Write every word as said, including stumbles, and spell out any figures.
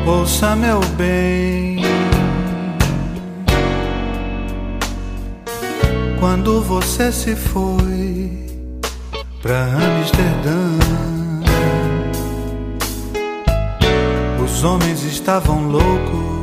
Ouça, meu bem, quando você se foi pra Amsterdã, os homens estavam loucos